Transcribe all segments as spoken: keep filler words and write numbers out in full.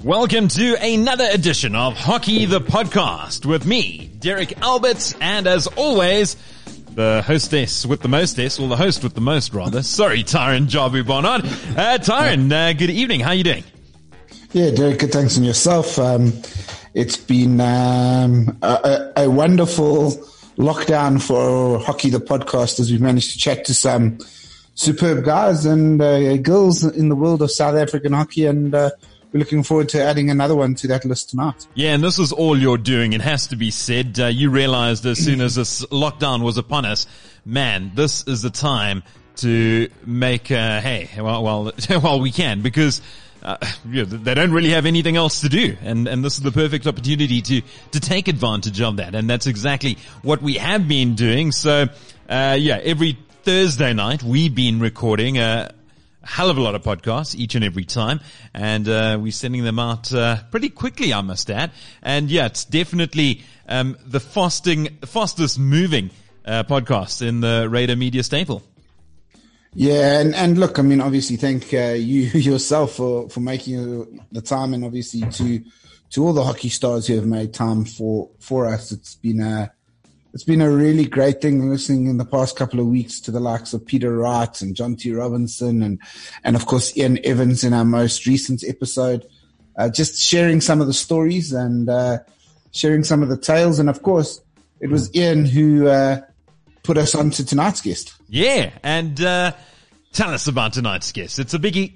Welcome to another edition of Hockey the Podcast with me, Derek Alberts, and as always, the hostess with the mostess, or the host with the most rather. Sorry, Tyron Jabu Barnard. Uh, Tyron, uh, good evening. How are you doing? Yeah, Derek, good thanks on yourself. Um, it's been um, a, a wonderful lockdown for Hockey the Podcast as we've managed to chat to some superb guys and uh, girls in the world of South African hockey, and uh, we're looking forward to adding another one to that list tonight. Yeah, and this is all you're doing. It has to be said. Uh, you realized as soon as this lockdown was upon us, man, this is the time to make, uh, hey, well, well, well, we can, because uh, you know, they don't really have anything else to do. And, and this is the perfect opportunity to, to take advantage of that. And that's exactly what we have been doing. So, uh, yeah, every Thursday night we've been recording, uh, hell of a lot of podcasts each and every time, and uh we're sending them out uh pretty quickly, I must add. And yeah, it's definitely um the fasting fastest moving uh podcast in the Radar Media staple. Yeah, and and look, I mean, obviously thank uh, you yourself for for making the time, and obviously to to all the hockey stars who have made time for for us. It's been a It's been a really great thing listening in the past couple of weeks to the likes of Peter Wright and John T. Robinson and, and of course, Ian Evans in our most recent episode. Uh, just sharing some of the stories and uh, sharing some of the tales. And of course, it was Ian who uh, put us on to tonight's guest. Yeah, and uh, tell us about tonight's guest. It's a biggie.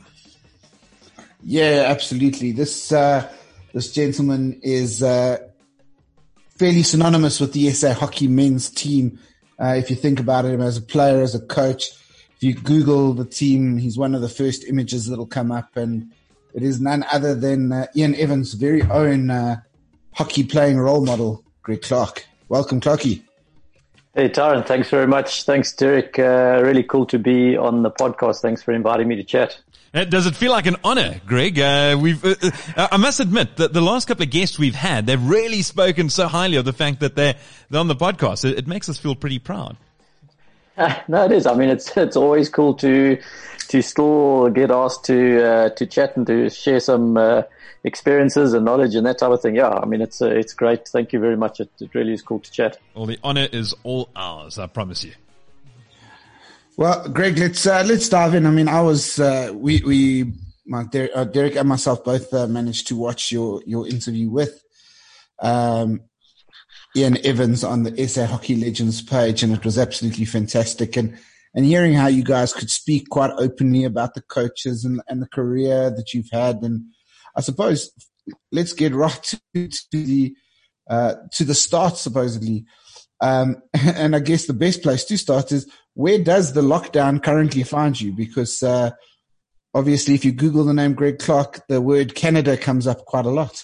Yeah, absolutely. This, uh, this gentleman is Uh, fairly synonymous with the S A Hockey men's team. Uh, if you think about him as a player, as a coach, if you Google the team, he's one of the first images that'll come up, and it is none other than uh, Ian Evans' very own uh, hockey playing role model, Greg Clark. Welcome, Clarky. Hey, Tyron, thanks very much. Thanks, Derek. Uh, really cool to be on the podcast. Thanks for inviting me to chat. Uh, does it feel like an honor, Greg? Uh, we've, uh, uh, I must admit that the last couple of guests we've had, they've really spoken so highly of the fact that they're, they're on the podcast. It, it makes us feel pretty proud. Uh, no, it is. I mean, it's it's always cool to to still get asked to uh, to chat and to share some uh, experiences and knowledge and that type of thing. Yeah, I mean, it's uh, it's great. Thank you very much. It, it really is cool to chat. Well, the honor is all ours, I promise you. Well, Greg, let's uh, let's dive in. I mean, I was uh, we we my Derek, uh, Derek and myself both uh, managed to watch your your interview with um, Ian Evans on the S A Hockey Legends page, and it was absolutely fantastic. And and hearing how you guys could speak quite openly about the coaches and and the career that you've had, and I suppose let's get right to, to the uh, to the start, supposedly. Um, and I guess the best place to start is, where does the lockdown currently find you? Because uh, obviously, if you Google the name Greg Clark, the word Canada comes up quite a lot.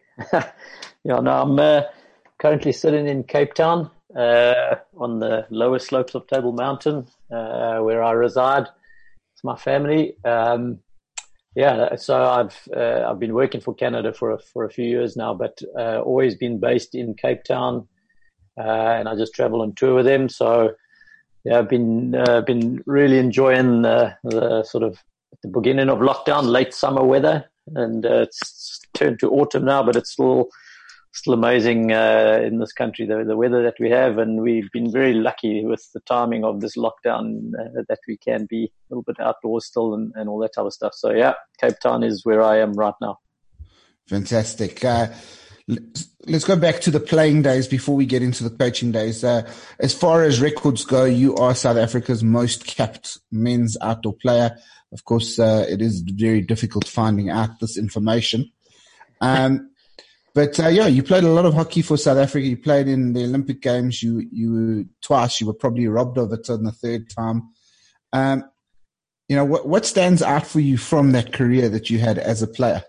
Yeah, no, I'm uh, currently sitting in Cape Town uh, on the lower slopes of Table Mountain, uh, where I reside. It's my family. Um, yeah, so I've uh, I've been working for Canada for a, for a few years now, but uh, always been based in Cape Town. Uh, and I just travel on tour with them. So, yeah, I've been uh, been really enjoying uh, the sort of the beginning of lockdown, late summer weather, and uh, it's turned to autumn now, but it's still still amazing uh, in this country, the, the weather that we have, and we've been very lucky with the timing of this lockdown uh, that we can be a little bit outdoors still and, and all that type of stuff. So, yeah, Cape Town is where I am right now. Fantastic. Uh, Let's go back to the playing days before we get into the coaching days. Uh, as far as records go, you are South Africa's most capped men's outdoor player. Of course, uh, it is very difficult finding out this information. Um, but uh, yeah, you played a lot of hockey for South Africa. You played in the Olympic Games. You you twice. You were probably robbed of it on the third time. Um, you know, what what stands out for you from that career that you had as a player?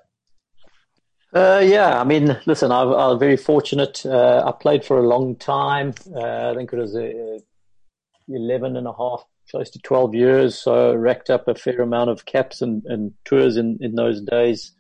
Uh, yeah, I mean, listen, I, I was very fortunate. Uh, I played for a long time. Uh, I think it was uh, eleven and a half, close to twelve years. So racked up a fair amount of caps and, and tours in, in those days.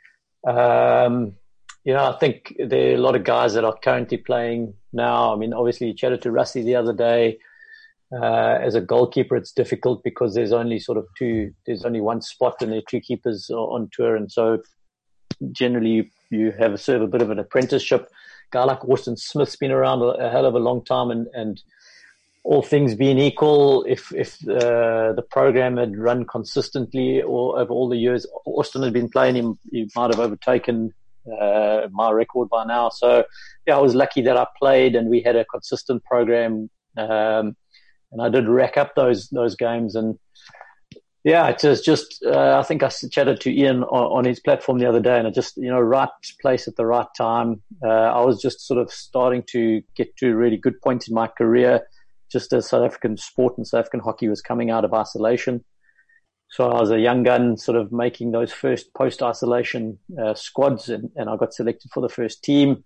Um, you know, I think there are a lot of guys that are currently playing now. I mean, obviously you chatted to Rusty the other day. Uh, as a goalkeeper, it's difficult because there's only sort of two, there's only one spot and there are two keepers on tour. And so generally you, you have a serve a bit of an apprenticeship. A guy like Austin Smith's been around a, a hell of a long time, and, and all things being equal, if if uh, the program had run consistently or over all the years Austin had been playing, him, he might have overtaken uh, my record by now. So yeah, I was lucky that I played, and we had a consistent program, um, and I did rack up those those games. And yeah, it was just uh, I think I chatted to Ian on, on his platform the other day, and it just, you know, right place at the right time. Uh, I was just sort of starting to get to a really good point in my career, just as South African sport and South African hockey was coming out of isolation. So I was a young gun, sort of making those first post-isolation uh, squads, and, and I got selected for the first team.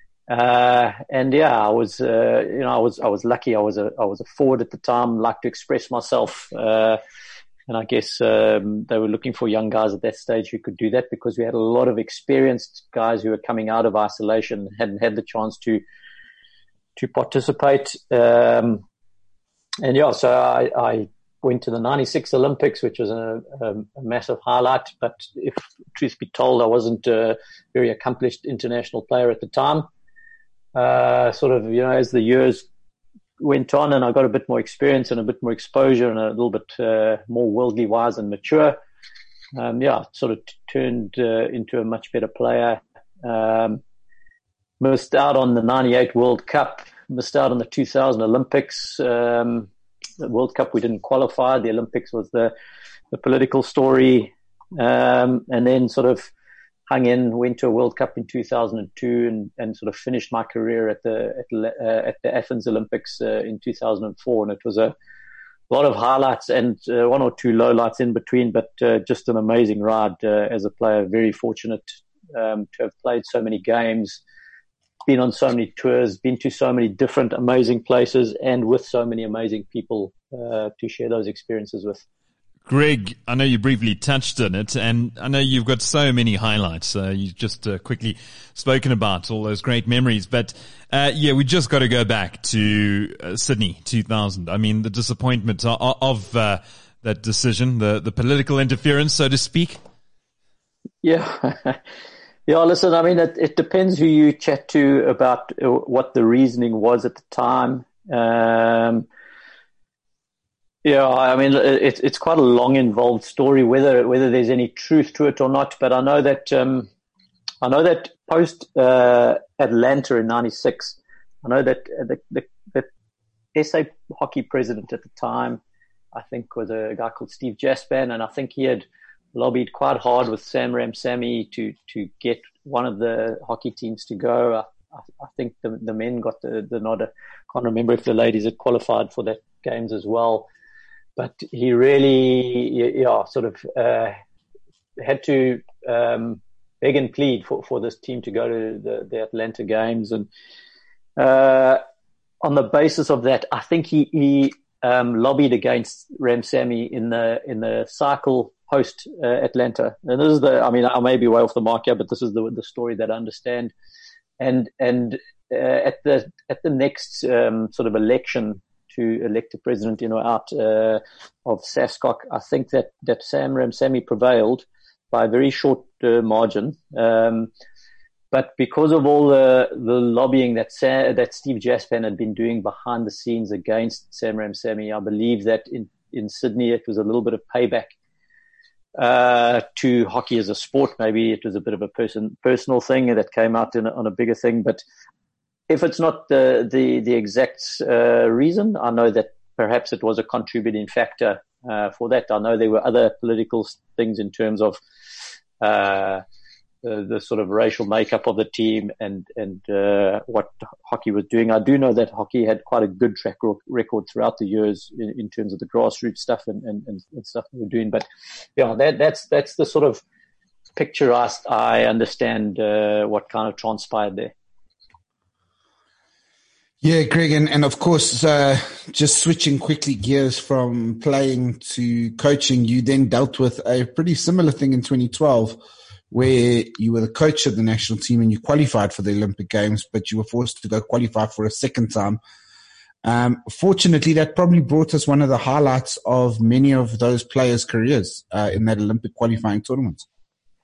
Uh, and yeah, I was, uh, you know, I was, I was lucky. I was a, I was a forward at the time, liked to express myself. Uh, and I guess, um, they were looking for young guys at that stage who could do that, because we had a lot of experienced guys who were coming out of isolation, hadn't had the chance to, to participate. Um, and yeah, so I, I went to the ninety-six Olympics, which was a, a, a massive highlight. But if truth be told, I wasn't a very accomplished international player at the time. Uh, sort of, you know, as the years went on and I got a bit more experience and a bit more exposure and a little bit uh, more worldly wise and mature, um, yeah, sort of t- turned uh, into a much better player. Um, missed out on the ninety-eight World Cup, missed out on the two thousand Olympics. Um, the World Cup, we didn't qualify. The Olympics was the, the political story. Um, and then sort of hung in, went to a World Cup in two thousand two, and, and sort of finished my career at the at, uh, at the Athens Olympics uh, in two thousand four. And it was a lot of highlights and uh, one or two lowlights in between, but uh, just an amazing ride uh, as a player. Very fortunate um, to have played so many games, been on so many tours, been to so many different amazing places, and with so many amazing people uh, to share those experiences with. Greg, I know you briefly touched on it, and I know you've got so many highlights. Uh, you've just uh, quickly spoken about all those great memories. But uh, yeah, we just got to go back to uh, Sydney two thousand. I mean, the disappointment of, of uh, that decision, the, the political interference, so to speak. Yeah. Yeah, listen, I mean, it, it depends who you chat to about what the reasoning was at the time. Um Yeah, I mean, it, it's quite a long, involved story, whether whether there's any truth to it or not. But I know that um, I know that post uh, Atlanta in ninety-six, I know that the, the, the S A hockey president at the time, I think, was a guy called Steve Jaspan, and I think he had lobbied quite hard with Sam Ramsamy to to get one of the hockey teams to go. I, I think the the men got the, the nod. I can't remember if the ladies had qualified for that games as well. But he really, yeah, sort of uh, had to um, beg and plead for, for this team to go to the, the Atlanta games. And uh, on the basis of that, I think he, he um, lobbied against Ramsamy in the in the cycle post uh, Atlanta. And this is the, I mean, I may be way off the mark here, but this is the the story that I understand. And and uh, at the at the next um, sort of election to elect a president, you know, out uh, of SASCOC, I think that, that Sam Ramsamy prevailed by a very short uh, margin. Um, but because of all the, the lobbying that Sa- that Steve Jaspan had been doing behind the scenes against Sam Ramsamy, I believe that in, in Sydney it was a little bit of payback uh, to hockey as a sport. Maybe it was a bit of a person, personal thing that came out in a, on a bigger thing, but if it's not the the, the exact uh, reason, I know that perhaps it was a contributing factor uh, for that. I know there were other political things in terms of uh, the, the sort of racial makeup of the team and and uh, what hockey was doing. I do know that hockey had quite a good track record throughout the years in, in terms of the grassroots stuff and, and, and stuff they were doing. But yeah, that that's that's the sort of picture I, I understand uh, what kind of transpired there. Yeah, Greg, and, and of course, uh, just switching quickly gears from playing to coaching, you then dealt with a pretty similar thing in twenty twelve where you were the coach of the national team and you qualified for the Olympic Games, but you were forced to go qualify for a second time. Um, fortunately, that probably brought us one of the highlights of many of those players' careers uh, in that Olympic qualifying tournament.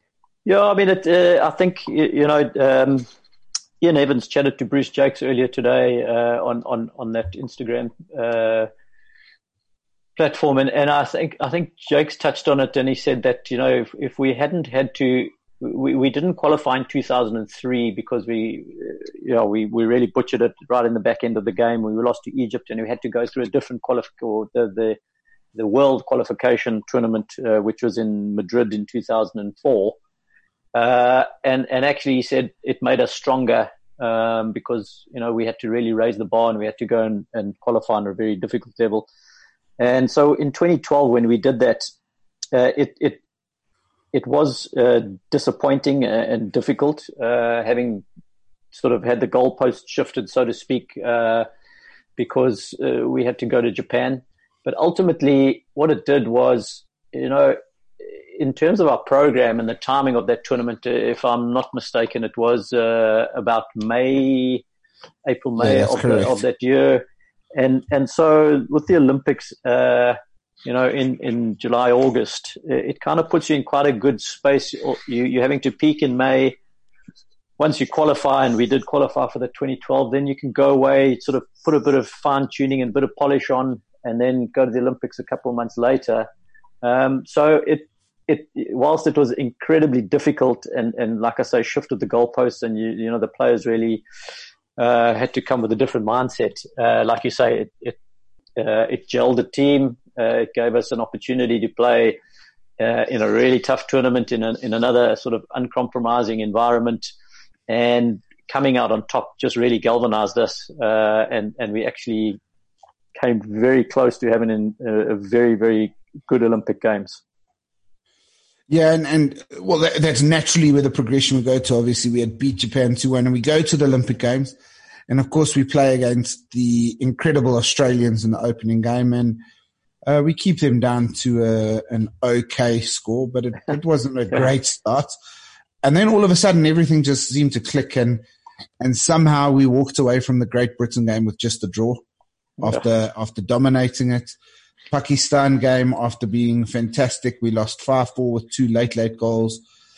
Yeah, I mean, it, uh, I think, you, you know, um, Ian Evans chatted to Bruce Jakes earlier today uh, on, on, on that Instagram uh, platform. And, and I think I think Jakes touched on it, and he said that, you know, if, if we hadn't had to, we, we didn't qualify in two thousand three because we, you know, we, we really butchered it right in the back end of the game. We lost to Egypt, and we had to go through a different qualification, or the, the, the world qualification tournament, uh, which was in Madrid in two thousand four. Uh, and, and actually he said it made us stronger, um, because, you know, we had to really raise the bar, and we had to go and, and qualify on a very difficult level. And so in twenty twelve, when we did that, uh, it, it, it was, uh, disappointing and difficult, uh, having sort of had the goalpost shifted, so to speak, uh, because, uh, we had to go to Japan. But ultimately what it did was, you know, in terms of our program and the timing of that tournament, if I'm not mistaken, it was uh, about May, April, May yeah, of, the, of that year. And and so with the Olympics, uh, you know, in, in July, August, it kind of puts you in quite a good space. You, you're having to peak in May. Once you qualify, and we did qualify for the twenty twelve, then you can go away, sort of put a bit of fine tuning and a bit of polish on, and then go to the Olympics a couple of months later. Um, so it, It, whilst it was incredibly difficult and, and like I say, shifted the goalposts, and you, you know, the players really, uh, had to come with a different mindset. Uh, like you say, it, it, uh, it gelled the team. Uh, it gave us an opportunity to play, uh, in a really tough tournament in a, in another sort of uncompromising environment, and coming out on top just really galvanized us. Uh, and, and we actually came very close to having an, a, a very, very good Olympic Games. Yeah, and, and well, that, that's naturally where the progression we go to. Obviously, we had beat Japan two one, and we go to the Olympic Games. And, of course, we play against the incredible Australians in the opening game, and uh, we keep them down to a, an okay score, but it, it wasn't a great start. And then all of a sudden, everything just seemed to click, and and somehow we walked away from the Great Britain game with just a draw after yeah. after dominating it. Pakistan game, after being fantastic, we lost five four with two late, late goals.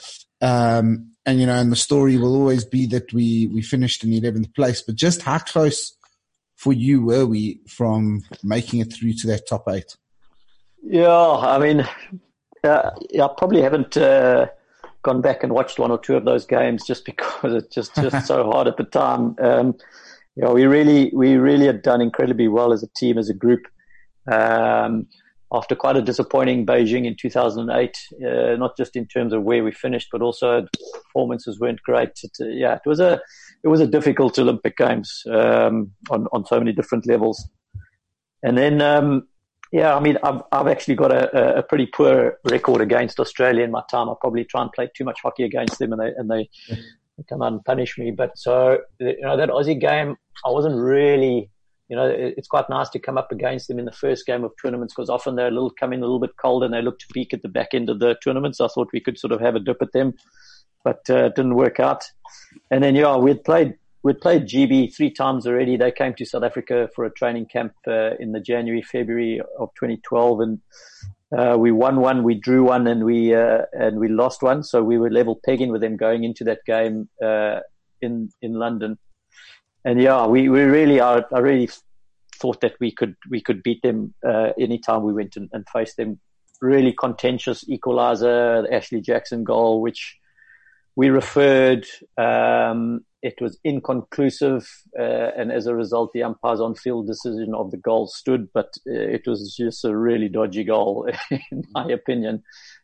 Um, and, you know, and the story will always be that we, we finished in eleventh place. But just how close for you were we from making it through to that top eight? Yeah, I mean, uh, I probably haven't uh, gone back and watched one or two of those games just because it's just, just so hard at the time. Um, you know, we really, we really had done incredibly well as a team, as a group. Um, after quite a disappointing Beijing in two thousand eight, uh, not just in terms of where we finished, but also performances weren't great. It, uh, yeah, it was a, it was a difficult Olympic Games, um, on, on so many different levels. And then, um, yeah, I mean, I've, I've actually got a, a pretty poor record against Australia in my time. I probably try and play too much hockey against them, and they, and they, they come out and punish me. But so, you know, that Aussie game, I wasn't really, you know, it's quite nice to come up against them in the first game of tournaments, because often they're a little, come in a little bit cold, and they look to peak at the back end of the tournament. So I thought we could sort of have a dip at them, but uh, it didn't work out. And then, yeah, we'd played, we'd played G B three times already. They came to South Africa for a training camp uh, in the January, February of twenty twelve. And uh, we won one, we drew one, and we, uh, and we lost one. So we were level pegging with them going into that game uh, in, in London. And yeah, we, we really are, I really thought that we could, we could beat them, uh, anytime we went and, and faced them. Really contentious equalizer, the Ashley Jackson goal, which we referred, um, it was inconclusive, uh, and as a result, the umpire's on-field decision of the goal stood, but uh, it was just a really dodgy goal, in my opinion.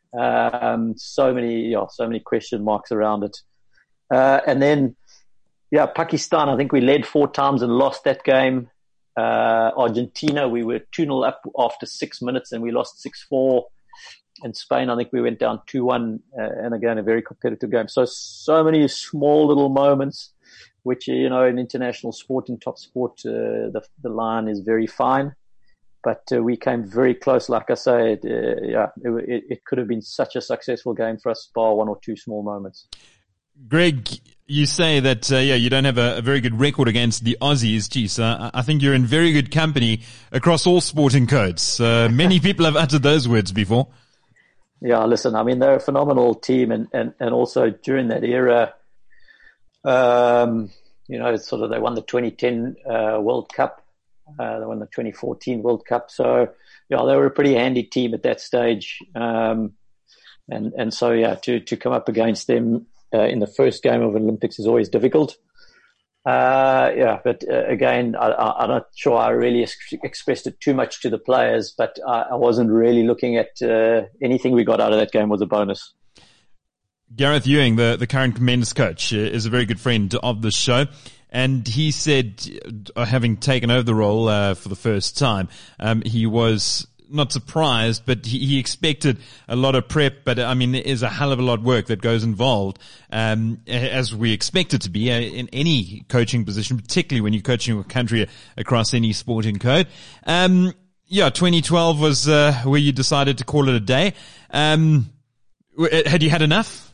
Um, so many, yeah, so many question marks around it. Uh, and then, yeah, Pakistan, I think we led four times and lost that game. Uh, Argentina, we were two nil up after six minutes and we lost six four. And Spain, I think we went down two one, uh, and again, a very competitive game. So, so many small little moments, which, you know, in international sport, in top sport, uh, the, the line is very fine. But uh, we came very close, like I say. It, uh, yeah, it, it could have been such a successful game for us, bar one or two small moments. Greg, you say that, uh, yeah, you don't have a, a very good record against the Aussies. Geez, uh, I think you're in very good company across all sporting codes. Uh, many people have uttered those words before. yeah, listen, I mean, they're a phenomenal team, and, and, and also during that era, um, you know, it's sort of, they won the twenty ten uh, World Cup, uh, they won the twenty fourteen World Cup, so, yeah, they were a pretty handy team at that stage, um, and, and so, yeah, to, to come up against them uh, in the first game of Olympics is always difficult. Uh, yeah, but uh, again, I, I, I'm not sure I really ex- expressed it too much to the players, but I, I wasn't really looking at uh, anything we got out of that game was a bonus. Gareth Ewing, the, the current men's coach, is a very good friend of the show. And he said, uh, having taken over the role uh, for the first time, um, he was not surprised, but he, he expected a lot of prep. But I mean, there is a hell of a lot of work that goes involved, um, as we expect it to be uh, in any coaching position, particularly when you're coaching a country across any sporting code. Um, yeah, twenty twelve was uh, where you decided to call it a day. Um, had you had enough?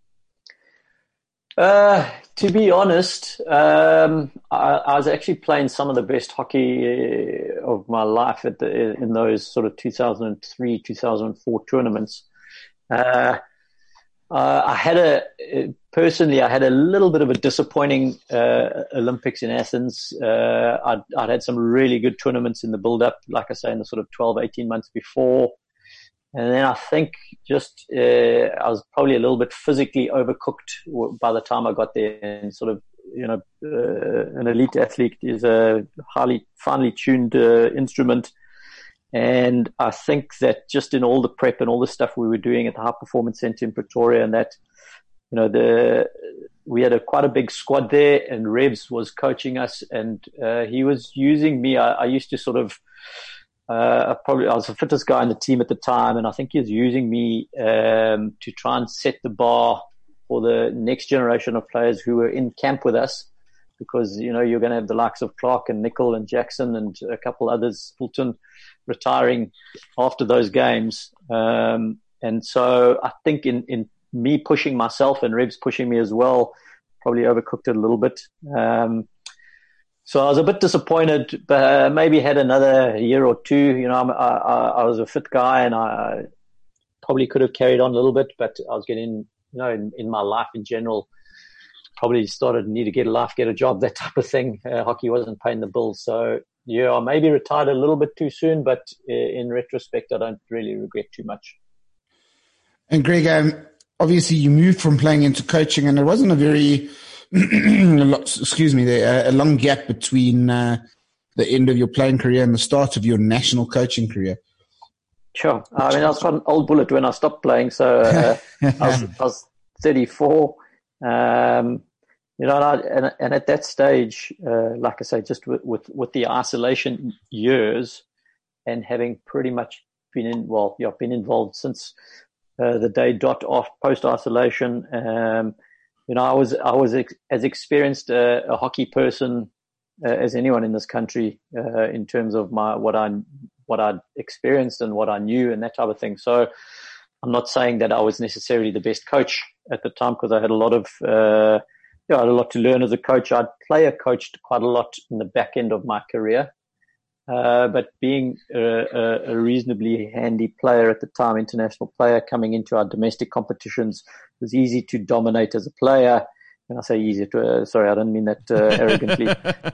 Uh, to be honest, um, I, I was actually playing some of the best hockey of my life at the, in those sort of two thousand three, two thousand four tournaments. Uh, uh, I had a, personally, I had a little bit of a disappointing, uh, Olympics in Athens. Uh, I'd, I'd had some really good tournaments in the build up, like I say, in the sort of twelve, eighteen months before. And then I think just uh, I was probably a little bit physically overcooked by the time I got there. And sort of, you know, uh, an elite athlete is a highly finely tuned uh, instrument. And I think that just in all the prep and all the stuff we were doing at the High Performance Center in Pretoria, and that, you know, the we had a quite a big squad there, and Rebs was coaching us, and uh, he was using me. I, I used to sort of. Uh, probably I was the fittest guy in the team at the time, and I think he was using me um, to try and set the bar for the next generation of players who were in camp with us, because you know you're going to have the likes of Clark and Nicol and Jackson and a couple others, Fulton, retiring after those games, um, and so I think in, in me pushing myself and Rebs pushing me as well, probably overcooked it a little bit. Um, So I was a bit disappointed, but uh, maybe had another year or two. You know, I'm, I, I was a fit guy, and I probably could have carried on a little bit, but I was getting, you know, in, in my life in general, probably started to need to get a life, get a job, that type of thing. Uh, hockey wasn't paying the bills. So, yeah, I maybe retired a little bit too soon, but in retrospect, I don't really regret too much. And Greg, um, obviously you moved from playing into coaching, and it wasn't a very... excuse me, there a long gap between uh, the end of your playing career and the start of your national coaching career. Sure. I mean, I was quite an old bullet when I stopped playing, so uh, I, was, I was thirty-four. Um, you know, and, I, and, and at that stage, uh, like I say, just with, with, with the isolation years and having pretty much been in, well, yeah, been involved since uh, the day dot off post isolation. Um, You know, I was I was ex- as experienced uh, a hockey person uh, as anyone in this country uh, in terms of my what I what I'd experienced and what I knew and that type of thing. So I'm not saying that I was necessarily the best coach at the time, because I had a lot of uh, you know, I had a lot to learn as a coach. I'd player coached quite a lot in the back end of my career, uh, but being a, a, a reasonably handy player at the time, international player coming into our domestic competitions, it was easy to dominate as a player. And I say easy to, uh, sorry, I don't mean that uh, arrogantly,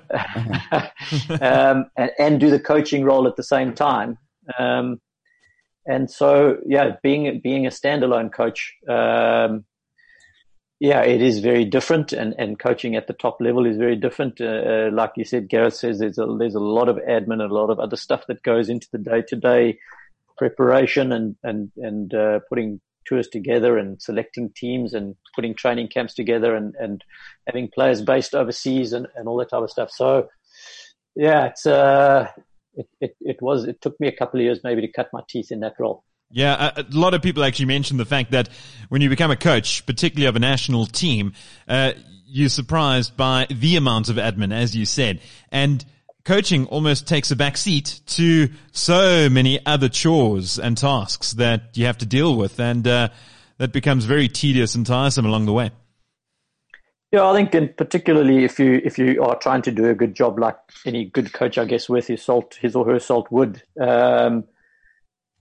um, and, and do the coaching role at the same time. Um, and so, yeah, being, being a standalone coach, um, yeah, it is very different, and, and coaching at the top level is very different. Uh, like you said, Gareth says there's a, there's a lot of admin and a lot of other stuff that goes into the day-to-day preparation and, and, and, uh, putting tours together and selecting teams and putting training camps together and, and having players based overseas and, and all that type of stuff. So, yeah, it's, uh, it, it, it was, it took me a couple of years maybe to cut my teeth in that role. Yeah, a, a lot of people actually mention the fact that when you become a coach, particularly of a national team, uh, you're surprised by the amount of admin, as you said. And coaching almost takes a back seat to so many other chores and tasks that you have to deal with. And uh, that becomes very tedious and tiresome along the way. Yeah, I think in particularly if you if you are trying to do a good job, like any good coach, I guess, with his salt, his or her salt would, um,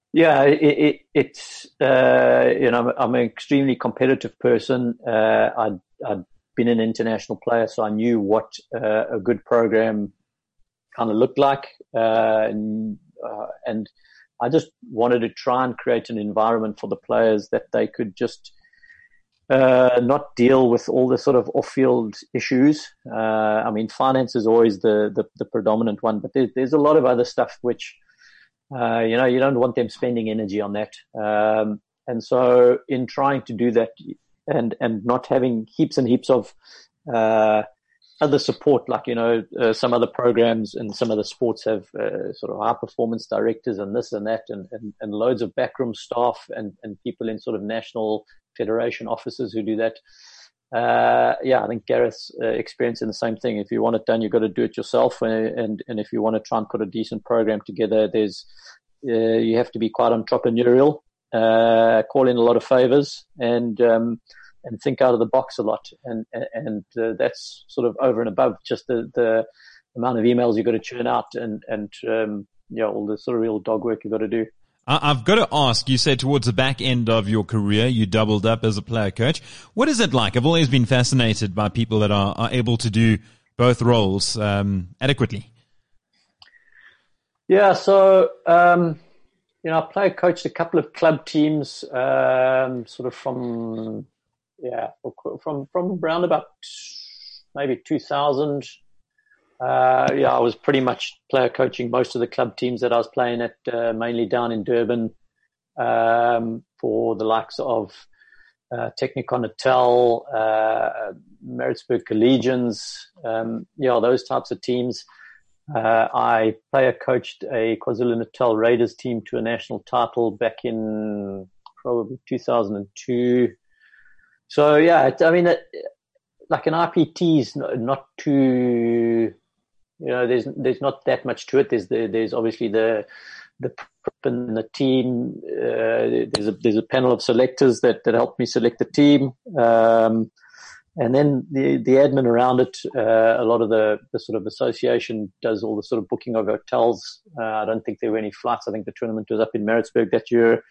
Yeah, it, it, it's, uh, you know, I'm, I'm an extremely competitive person. Uh, I'd, I'd been an international player, so I knew what uh, a good program kind of looked like. Uh, and, uh, and I just wanted to try and create an environment for the players that they could just uh, not deal with all the sort of off-field issues. Uh, I mean, finance is always the, the, the predominant one, but there, there's a lot of other stuff which, uh, you know, you don't want them spending energy on that. Um, and so in trying to do that and, and not having heaps and heaps of, uh, other support, like, you know, uh, some other programs and some other sports have uh, sort of high performance directors and this and that and, and, and loads of backroom staff and, and people in sort of national federation offices who do that. Uh, yeah, I think Gareth's uh, experiencing the same thing. If you want it done, you've got to do it yourself. And, and, and if you want to try and put a decent program together, there's, uh, you have to be quite entrepreneurial, uh, call in a lot of favors and, um, and think out of the box a lot. And, and, uh, that's sort of over and above just the, the amount of emails you've got to churn out and, and, um, you know, all the sort of real dog work you've got to do. I've got to ask, you said towards the back end of your career, you doubled up as a player coach. What is it like? I've always been fascinated by people that are, are able to do both roles, um, adequately. Yeah. So, um, you know, I player coached a couple of club teams, um, sort of from, yeah, from, from around about maybe two thousand. Uh, yeah, I was pretty much player coaching most of the club teams that I was playing at, uh, mainly down in Durban, um, for the likes of, uh, Technikon Natal, uh, Maritzburg Collegians, um, yeah, those types of teams. Uh, I player coached a KwaZulu-Natal Raiders team to a national title back in probably two thousand two. So yeah, I mean, it, like an R P T is not, not too, you know, there's there's not that much to it. There's the, there's obviously the the prep and the team. Uh, there's a there's a panel of selectors that that help me select the team, um, and then the the admin around it. Uh, a lot of the the sort of association does all the sort of booking of hotels. Uh, I don't think there were any flights. I think the tournament was up in Maritzburg that year,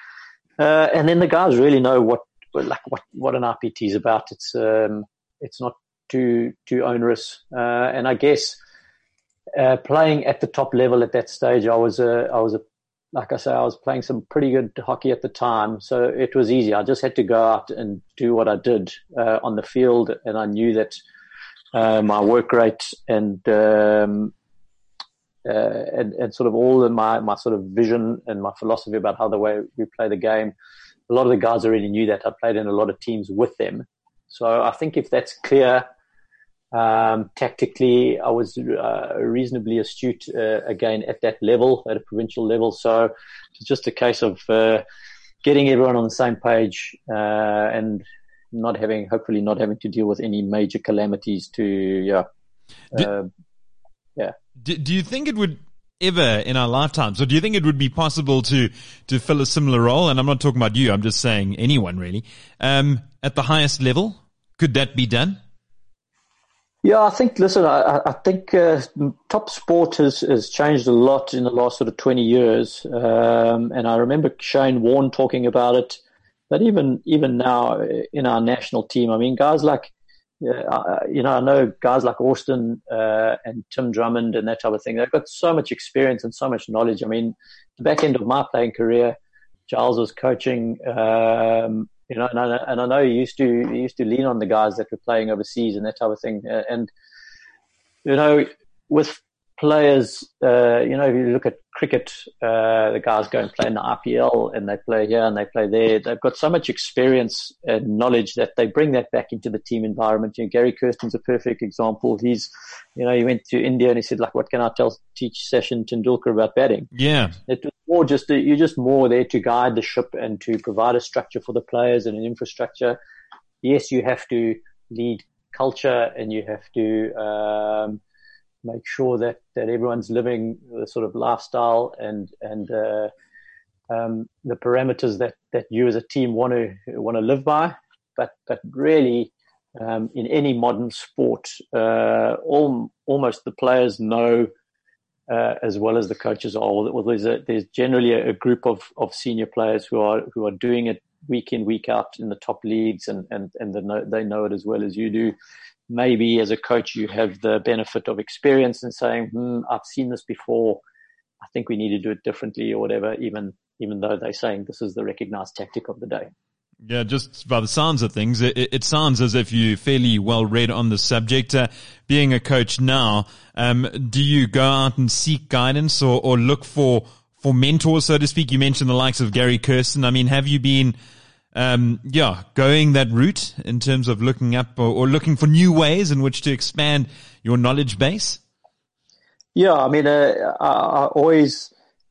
uh, and then the guys really know what like what what an R P T is about. It's um it's not too too onerous, uh, and I guess. Uh, playing at the top level at that stage, I was a, I was a, like I say, I was playing some pretty good hockey at the time, so it was easy. I just had to go out and do what I did uh, on the field, and I knew that uh, my work rate and, um, uh, and and sort of all of my my sort of vision and my philosophy about how the way we play the game. A lot of the guys already knew that. I played in a lot of teams with them, so I think if that's clear. Um, tactically, I was uh, reasonably astute uh, again at that level, at a provincial level. So it's just a case of uh, getting everyone on the same page uh, and not having, hopefully, not having to deal with any major calamities. To yeah, uh, do, yeah. Do, do you think it would ever in our lifetimes, or do you think it would be possible to to fill a similar role? And I'm not talking about you. I'm just saying anyone really um, at the highest level. Could that be done? Yeah, I think, listen, I, I think uh, top sport has, has changed a lot in the last sort of twenty years. Um, and I remember Shane Warne talking about it. But even even now in our national team, I mean, guys like, uh, you know, I know guys like Austin uh, and Tim Drummond and that type of thing. They've got so much experience and so much knowledge. I mean, the back end of my playing career, Giles was coaching um You know, and I, and I know he used to he used to lean on the guys that were playing overseas and that type of thing. Uh, and you know, with players, uh, you know, if you look at cricket, uh, the guys go and play in the I P L and they play here and they play there. They've got so much experience and knowledge that they bring that back into the team environment. You know, Gary Kirsten's a perfect example. He's, you know, he went to India and he said, like, what can I tell teach Sachin Tendulkar about batting? Yeah, it was more just a, you're just more there to guide the ship and to provide a structure for the players and an infrastructure. Yes, you have to lead culture and you have to um, make sure that, that everyone's living the sort of lifestyle and and uh, um, the parameters that, that you as a team want to want to live by. But but really, um, in any modern sport, uh, all, almost the players know uh, as well as the coaches are. Well, there's, a, there's generally a, a group of, of senior players who are who are doing it week in, week out in the top leagues, and and and they know, they know it as well as you do. Maybe as a coach, you have the benefit of experience and saying, hmm, I've seen this before. I think we need to do it differently or whatever, even even though they're saying this is the recognized tactic of the day. Yeah, just by the sounds of things, it, it sounds as if you're fairly well read on the subject. Uh, being a coach now, um, do you go out and seek guidance or, or look for, for mentors, so to speak? You mentioned the likes of Gary Kirsten. I mean, have you been, um, yeah, going that route in terms of looking up or, or looking for new ways in which to expand your knowledge base? Yeah, I mean, uh, I, I always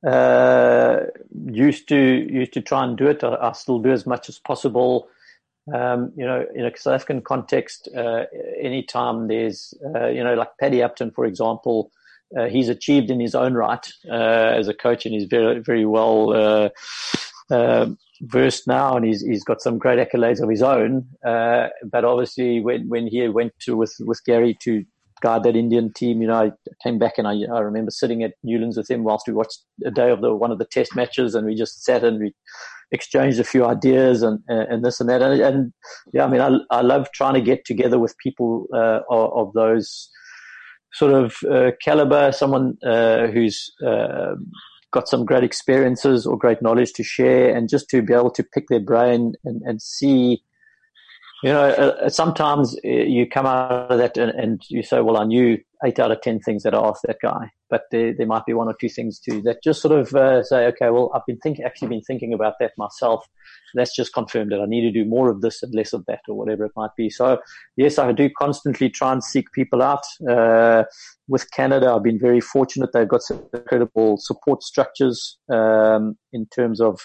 uh, used to used to try and do it. I, I still do as much as possible. Um, you know, in a South African context, uh, anytime there's, uh, you know, like Paddy Upton, for example, uh, he's achieved in his own right uh, as a coach, and he's very, very well uh, uh, versed now, and he's he's got some great accolades of his own. Uh, but obviously, when when he went to with with Gary to guide that Indian team, you know, I came back and I, I remember sitting at Newlands with him whilst we watched a day of the one of the test matches, and we just sat and we exchanged a few ideas and and this and that. And, and yeah, I mean, I I love trying to get together with people uh, of, of those sort of uh, caliber, someone uh, who's uh, got some great experiences or great knowledge to share, and just to be able to pick their brain and, and see. You know, uh, sometimes you come out of that and, and you say, well, I knew eight out of ten things that I asked that guy, but there, there might be one or two things too that just sort of uh, say, okay, well, I've been think, actually been thinking about that myself. That's just confirmed that I need to do more of this and less of that, or whatever it might be. So, yes, I do constantly try and seek people out. Uh, with Canada, I've been very fortunate. They've got some incredible support structures um, in terms of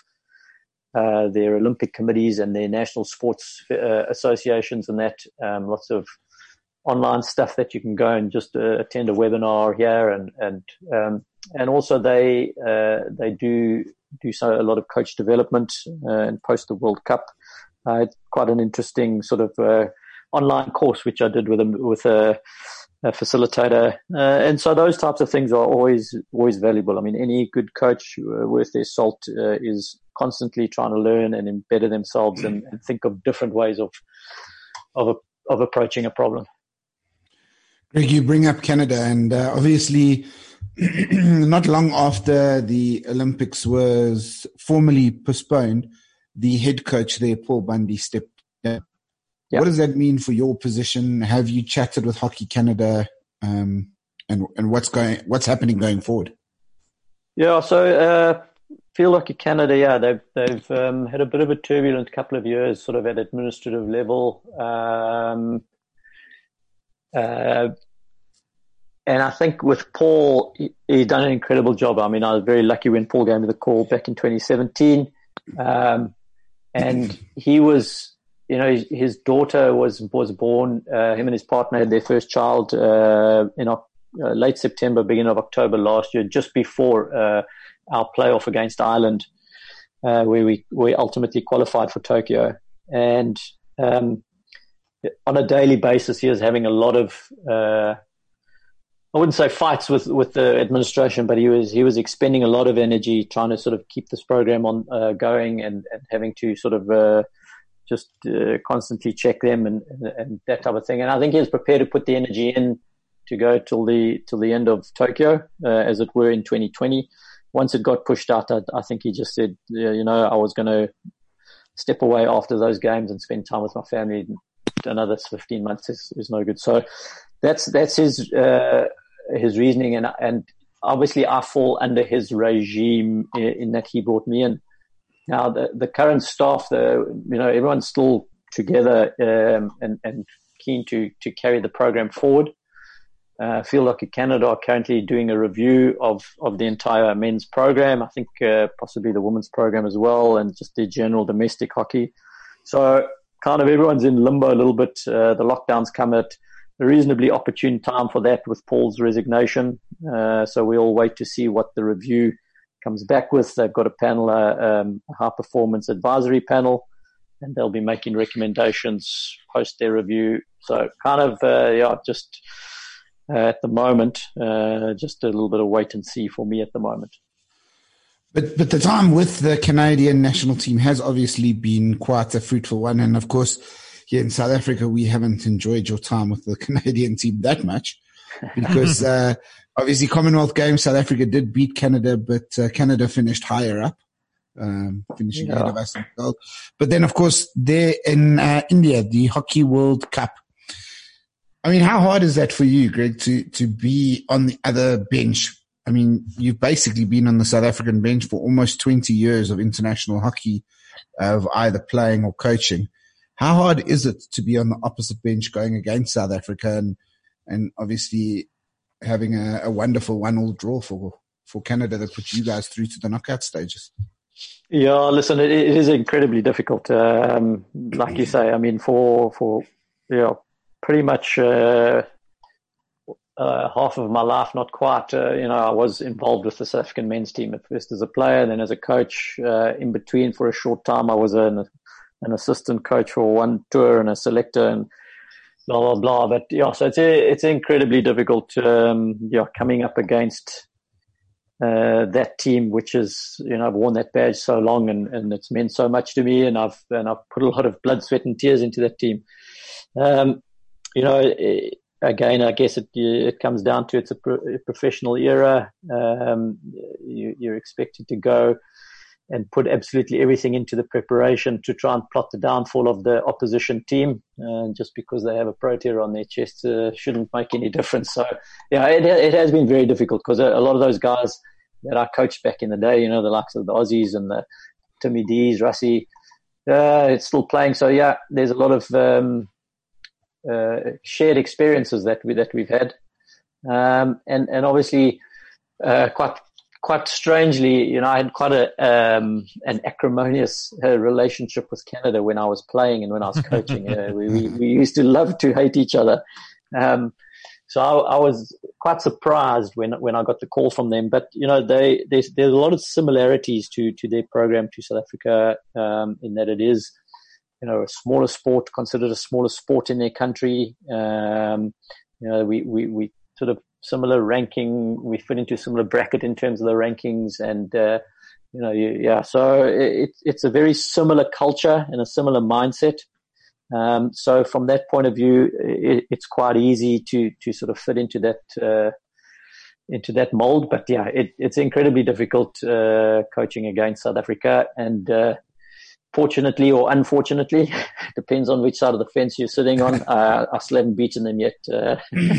Uh, their Olympic committees and their national sports uh, associations, and that um, lots of online stuff that you can go and just uh, attend a webinar here, and and um, and also they uh, they do do so a lot of coach development uh, and post the World Cup. Uh, it's quite an interesting sort of uh, online course which I did with a with a, a facilitator, uh, and so those types of things are always always valuable. I mean, any good coach uh, worth their salt uh, is constantly trying to learn and embetter themselves and, and think of different ways of of of approaching a problem. Greg, you bring up Canada, and uh, obviously, not long after the Olympics was formally postponed, the head coach there, Paul Bundy, stepped down. Yep. What does that mean for your position? Have you chatted with Hockey Canada, um, and and what's going what's happening going forward? Yeah, so. Uh, Field Hockey Canada, yeah, they've they've um, had a bit of a turbulent couple of years, sort of at administrative level, um, uh, and I think with Paul, he, he done an incredible job. I mean, I was very lucky when Paul gave me the call back in twenty seventeen, um, and he was, you know, his, his daughter was was born. Uh, him and his partner had their first child uh, in uh, late September, beginning of October last year, just before. Uh, our playoff against Ireland, uh, where we, we ultimately qualified for Tokyo. And um, on a daily basis, he was having a lot of, uh, I wouldn't say fights with, with the administration, but he was he was expending a lot of energy trying to sort of keep this program on uh, going, and, and having to sort of uh, just uh, constantly check them and, and, and that type of thing. And I think he was prepared to put the energy in to go till the till the end of Tokyo, uh, as it were, in twenty twenty. Once it got pushed out, I, I think he just said, yeah, you know, I was going to step away after those games and spend time with my family. Another fifteen months is, is no good. So that's that's his uh, his reasoning, and and obviously I fall under his regime in, in that he brought me in. Now the the current staff, the you know, everyone's still together um, and and keen to to carry the program forward. Uh, Field Hockey Canada are currently doing a review of, of the entire men's program. I think uh, possibly the women's program as well, and just the general domestic hockey. So kind of everyone's in limbo a little bit. Uh, the lockdowns come at a reasonably opportune time for that with Paul's resignation. Uh, so we all wait to see what the review comes back with. They've got a panel, uh, um, a high performance advisory panel, and they'll be making recommendations post their review. So kind of, uh, yeah, just... uh, at the moment. Uh, just a little bit of wait and see for me at the moment. But but the time with the Canadian national team has obviously been quite a fruitful one. And of course, here in South Africa, we haven't enjoyed your time with the Canadian team that much because uh, obviously Commonwealth Games, South Africa did beat Canada, but uh, Canada finished higher up, um, finishing yeah. ahead of us in gold. But then, of course, there in uh, India, the Hockey World Cup. I mean, how hard is that for you, Greg, to, to be on the other bench? I mean, you've basically been on the South African bench for almost twenty years of international hockey, uh, of either playing or coaching. How hard is it to be on the opposite bench going against South Africa and, and obviously having a, a wonderful one-all draw for, for Canada that put you guys through to the knockout stages? Yeah, listen, it, it is incredibly difficult. Um, like you say, I mean, for, for, you know, pretty much, uh, Uh, half of my life, not quite, uh, you know, I was involved with the South African men's team at first as a player, then as a coach. Uh, in between, for a short time, I was an, an assistant coach for one tour and a selector and blah, blah, blah. But, yeah, so it's it's incredibly difficult, um, yeah, coming up against uh, that team, which is, you know, I've worn that badge so long and, and it's meant so much to me, and I've and I've put a lot of blood, sweat and tears into that team. Um, you know, it, Again, I guess it it comes down to it's a, pro, a professional era. Um, you, you're expected to go and put absolutely everything into the preparation to try and plot the downfall of the opposition team. And uh, just because they have a Protea on their chest uh, shouldn't make any difference. So, yeah, it, it has been very difficult because a, a lot of those guys that I coached back in the day, you know, the likes of the Aussies and the Timmy D's, Russie, uh, it's still playing. So, yeah, there's a lot of um, Uh, shared experiences that we that we've had, um, and and obviously uh, quite quite strangely, you know, I had quite a um, an acrimonious uh, relationship with Canada when I was playing and when I was coaching. uh, we, we we used to love to hate each other, um, so I, I was quite surprised when when I got the call from them. But you know, they there's there's a lot of similarities to to their program to South Africa, um, in that it is, you know, a smaller sport, considered a smaller sport in their country. Um, you know, we, we, we sort of similar ranking, we fit into a similar bracket in terms of the rankings and, uh, you know, you, yeah, so it, it's a very similar culture and a similar mindset. Um, so from that point of view, it, it's quite easy to, to sort of fit into that, uh, into that mold. But yeah, it, it's incredibly difficult, uh, coaching against South Africa and, uh, fortunately or unfortunately, depends on which side of the fence you're sitting on. Uh, I still haven't beaten them yet. Uh,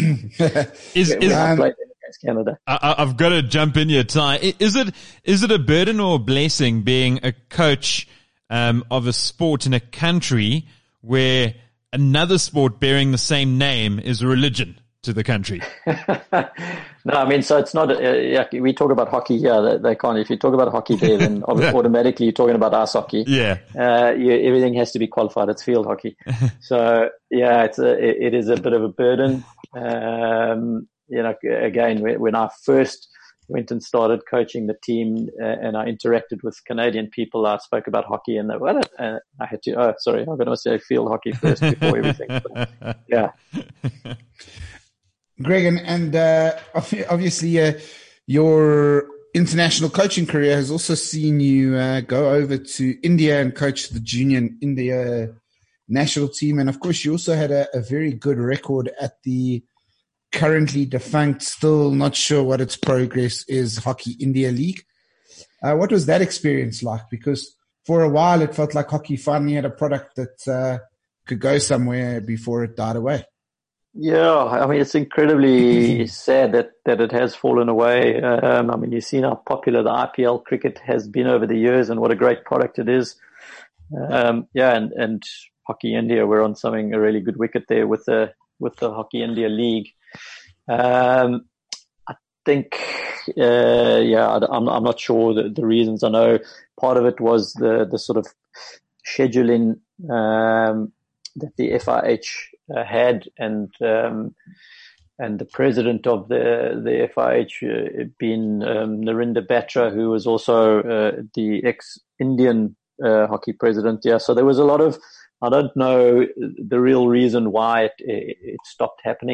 is, is, I played against Canada. I, I've got to jump in here, Ty. Is it is it a burden or a blessing being a coach um, of a sport in a country where another sport bearing the same name is a religion to the country? No, I mean, so it's not, uh, yeah, we talk about hockey here. They, they can't, if you talk about hockey there, then automatically you're talking about ice hockey. Yeah. Uh, you, everything has to be qualified. It's field hockey. So yeah, it's a, it, it is a bit of a burden. Um, you know, again, when I first went and started coaching the team uh, and I interacted with Canadian people, I spoke about hockey and they, well, uh, I had to, oh, sorry, I'm going to say field hockey first before everything. But, yeah. Greg, and, and uh, obviously uh, your international coaching career has also seen you uh, go over to India and coach the junior India national team. And, of course, you also had a, a very good record at the currently defunct, still not sure what its progress is, Hockey India League. Uh, what was that experience like? Because for a while it felt like hockey finally had a product that uh, could go somewhere before it died away. Yeah, I mean, it's incredibly sad that, that it has fallen away. Um, I mean, you've seen how popular the I P L cricket has been over the years and what a great product it is. Um, yeah, and, and Hockey India, we're on something, a really good wicket there with the, with the Hockey India League. Um, I think, uh, yeah, I'm, I'm not sure the, the reasons. I know part of it was the, the sort of scheduling, um, that the F I H uh, had, and um, and the president of the the F I H uh, being um, Narinder Batra, who was also uh, the ex-Indian uh, hockey president. Yeah, so there was a lot of, I don't know the real reason why it, it, it stopped happening.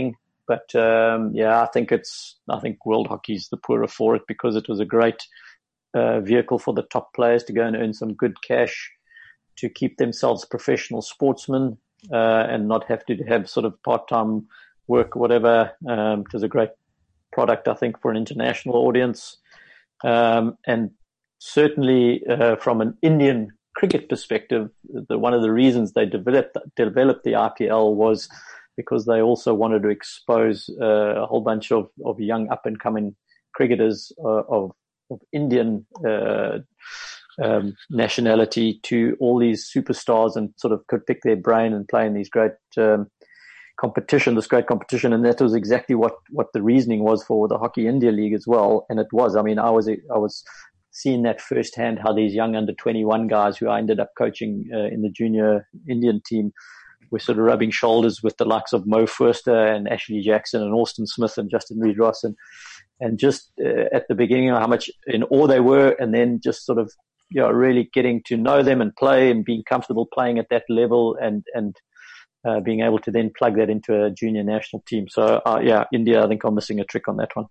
But um, yeah, I think it's I think world hockey's the poorer for it, because it was a great uh, vehicle for the top players to go and earn some good cash, to keep themselves professional sportsmen, uh, and not have to have sort of part-time work or whatever. Um, it was a great product, I think, for an international audience. Um, and certainly uh, from an Indian cricket perspective, the, one of the reasons they developed, developed the I P L was because they also wanted to expose uh, a whole bunch of, of young up-and-coming cricketers uh, of, of Indian uh, um, nationality to all these superstars, and sort of could pick their brain and play in these great um, competition, this great competition. And that was exactly what, what the reasoning was for the Hockey India League as well. And it was, I mean, I was, I was seeing that firsthand, how these young under twenty-one guys who I ended up coaching uh, in the junior Indian team were sort of rubbing shoulders with the likes of Mo Forster and Ashley Jackson and Austin Smith and Justin Reid-Ross, and, and just uh, at the beginning, how much in awe they were, and then just sort of, you know, really getting to know them and play and being comfortable playing at that level, and, and, Uh, being able to then plug that into a junior national team. So, uh, yeah, India, I think, are missing a trick on that one.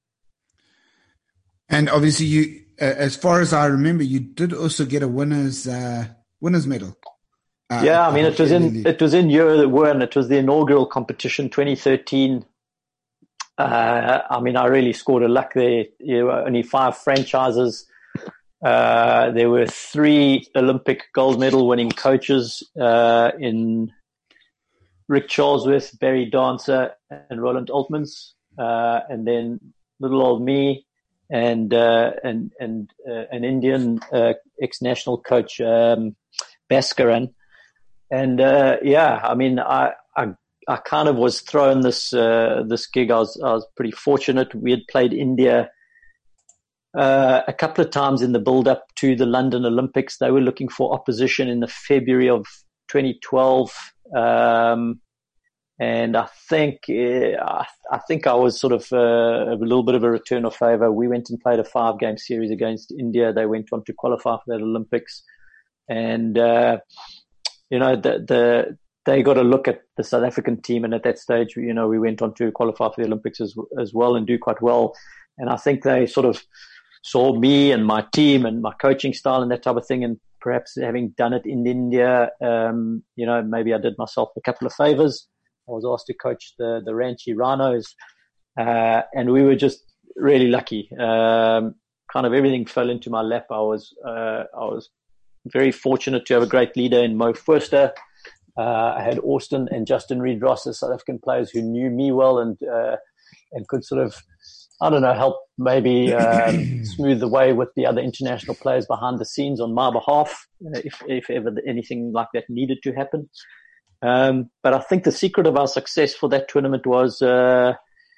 And obviously, you, uh, as far as I remember, you did also get a winners uh, winners medal. Uh, yeah, I mean, it was in it was in year one. It was the inaugural competition, twenty thirteen. Uh, I mean, I really scored a luck there. You know, only five franchises. Uh, there were three Olympic gold medal winning coaches uh, in Rick Charlesworth, Barry Dancer, and Roland Altmans, uh, and then little old me, and uh, and and uh, an Indian uh, ex-national coach, um, Bhaskaran. And uh, yeah, I mean, I, I I kind of was thrown this uh, this gig. I was I was pretty fortunate. We had played India uh, a couple of times in the build-up to the London Olympics. They were looking for opposition in the February of twenty twelve. Um, and I think, uh, I think I was sort of uh, a little bit of a return of favor. We went and played a five game series against India. They went on to qualify for that Olympics. And, uh, you know, the, the, they got a look at the South African team. And at that stage, you know, we went on to qualify for the Olympics as, as well and do quite well. And I think they sort of saw me and my team and my coaching style and that type of thing, and perhaps having done it in India, um, you know, maybe I did myself a couple of favors. I was asked to coach the, the Ranchi Rhinos, uh, and we were just really lucky. Um, kind of everything fell into my lap. I was, uh, I was very fortunate to have a great leader in Mo Forster. Uh, I had Austin and Justin Reid-Ross as South African players who knew me well and, uh, and could sort of, I don't know, help maybe um, smooth the way with the other international players behind the scenes on my behalf, uh, if, if ever anything like that needed to happen. Um, but I think the secret of our success for that tournament was uh,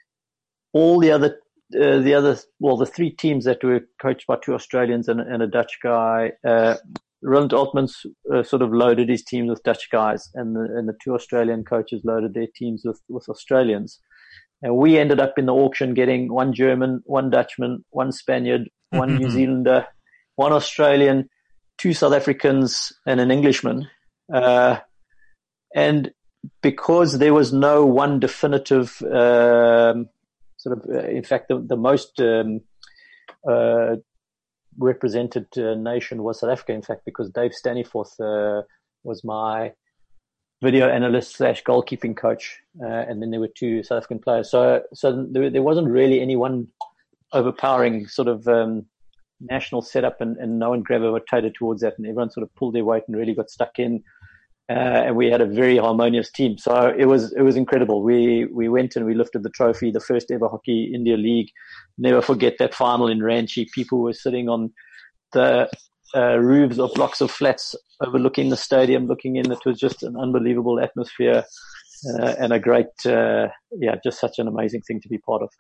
all the other, uh, the other, well, the three teams that were coached by two Australians and, and a Dutch guy. Uh, Roland Altmans uh, sort of loaded his team with Dutch guys, and the, and the two Australian coaches loaded their teams with, with Australians. And we ended up in the auction getting one German, one Dutchman, one Spaniard, one New Zealander, one Australian, two South Africans, and an Englishman. Uh, and because there was no one definitive, um, sort of, uh, in fact, the, the most um, uh, represented uh, nation was South Africa, in fact, because Dave Staniforth uh, was my video analyst slash goalkeeping coach, uh, and then there were two South African players. So, so there, there wasn't really any one overpowering sort of um, national setup, and, and no one gravitated towards that, and everyone sort of pulled their weight and really got stuck in. Uh, and we had a very harmonious team. So it was it was incredible. We we went and we lifted the trophy, the first ever Hockey India League. Never forget that final in Ranchi. People were sitting on the Uh, roofs of blocks of flats overlooking the stadium, looking in. It was just an unbelievable atmosphere uh, and a great, uh, yeah, just such an amazing thing to be part of.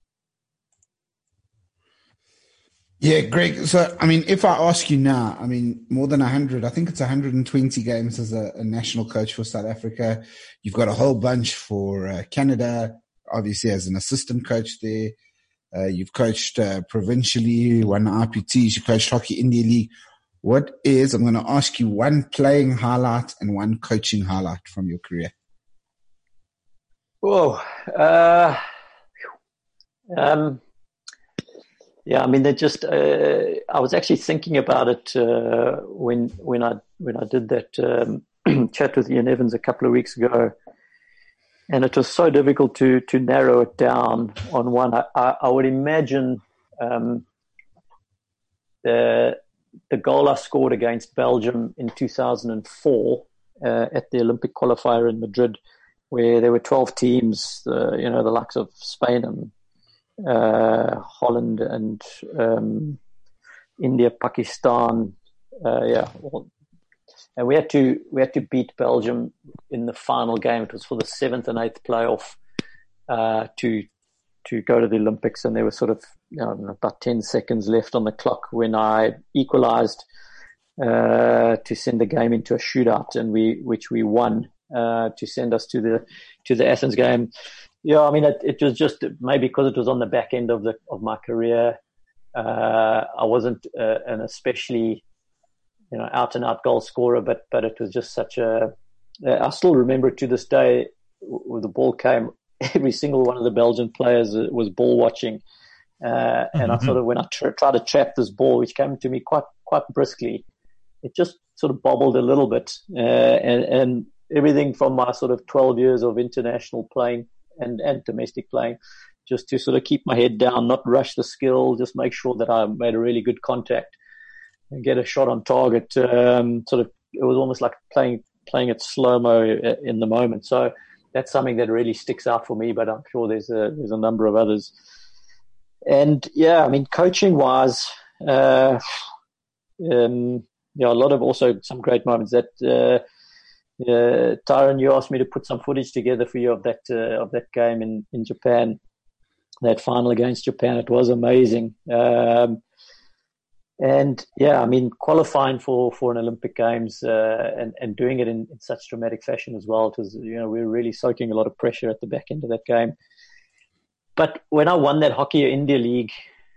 Yeah, Greg. So, I mean, if I ask you now, I mean, more than one hundred, I think it's one hundred twenty games as a, a national coach for South Africa. You've got a whole bunch for uh, Canada, obviously as an assistant coach there. Uh, you've coached uh, provincially, won I P Ts, you coached Hockey India League. What is, I'm going to ask you one playing highlight and one coaching highlight from your career. Oh, uh, um, yeah. I mean, they just. Uh, I was actually thinking about it uh, when when I when I did that um, chat with Ian Evans a couple of weeks ago, and it was so difficult to to narrow it down on one. I, I, I would imagine um, the the goal I scored against Belgium in two thousand four uh, at the Olympic qualifier in Madrid, where there were twelve teams, uh, you know, the likes of Spain and uh, Holland and um, India, Pakistan, uh, yeah, and we had to we had to beat Belgium in the final game. It was for the seventh and eighth playoff uh, to to go to the Olympics, and there was sort of you know, about ten seconds left on the clock when I equalised uh, to send the game into a shootout, and we which we won. Uh, to send us to the to the Athens game. Yeah, I mean it, it was just maybe because it was on the back end of the of my career. Uh, I wasn't uh, an especially you know out and out goal scorer, but but it was just such a. I still remember it to this day. When the ball came, every single one of the Belgian players was ball watching, uh, and mm-hmm. I sort of when I tr- tried to trap this ball, which came to me quite quite briskly, it just sort of bobbled a little bit, uh, and and. Everything from my sort of twelve years of international playing and, and domestic playing, just to sort of keep my head down, not rush the skill, just make sure that I made a really good contact and get a shot on target. Um, sort of, it was almost like playing playing it slow-mo in the moment. So that's something that really sticks out for me, but I'm sure there's a, there's a number of others. And yeah, I mean, coaching-wise, uh, um, yeah, a lot of also some great moments that, uh, Uh, Tyron, you asked me to put some footage together for you of that uh, of that game in, in Japan, that final against Japan. It was amazing, um, and yeah, I mean qualifying for, for an Olympic Games uh, and and doing it in, in such dramatic fashion as well. It was you know we were really soaking a lot of pressure at the back end of that game. But when I won that Hockey India League,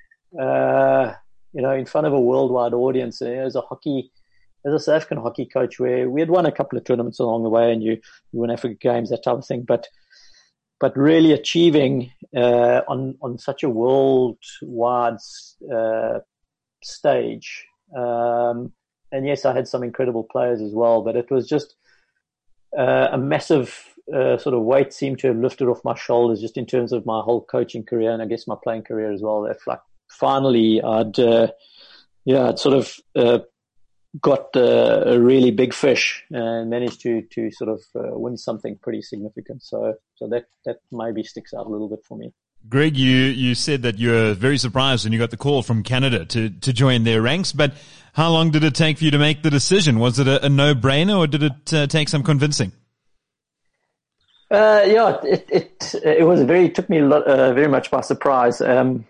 uh, you know, in front of a worldwide audience, it was a hockey. As a South African hockey coach, where we had won a couple of tournaments along the way, and you, you win Africa Games, that type of thing. But but really achieving uh, on on such a worldwide uh, stage, um, and yes, I had some incredible players as well. But it was just uh, a massive uh, sort of weight seemed to have lifted off my shoulders, just in terms of my whole coaching career and I guess my playing career as well. That like finally, I'd uh, yeah, I'd sort of. Uh, got uh, a really big fish and managed to to sort of uh, win something pretty significant. So so that that maybe sticks out a little bit for me. Greg, you you said that you were very surprised when you got the call from Canada to to join their ranks, but how long did it take for you to make the decision? Was it a, a no-brainer, or did it uh, take some convincing? Uh, yeah, it it it was very it took me a lot, uh, very much by surprise. Um,